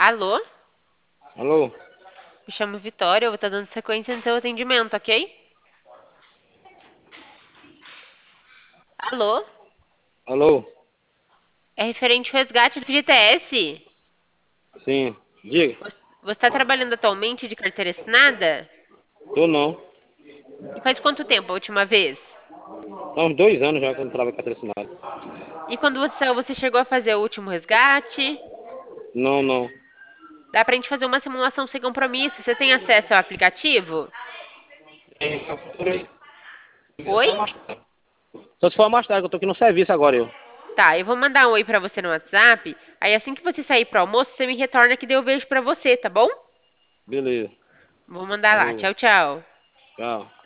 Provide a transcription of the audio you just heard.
Alô? Alô? Me chamo Vitória, eu vou estar dando sequência no seu atendimento, ok? Alô? Alô? É referente ao resgate do FGTS. Sim, diga. Você está trabalhando atualmente de carteira assinada? Tô não. E faz quanto tempo a última vez? Há uns 2 anos já que eu não trabalho com patrocinado. E quando você chegou a fazer o último resgate? Não, não. Dá pra gente fazer uma simulação sem compromisso. Você tem acesso ao aplicativo? Tem fatura aí. Oi? Só se for mais tarde, que eu tô aqui no serviço agora, eu. Tá, eu vou mandar um oi pra você no WhatsApp. Aí assim que você sair pro almoço, você me retorna que daí eu vejo pra você, tá bom? Beleza. Vou mandar lá. Falou. Tchau, tchau. Tchau.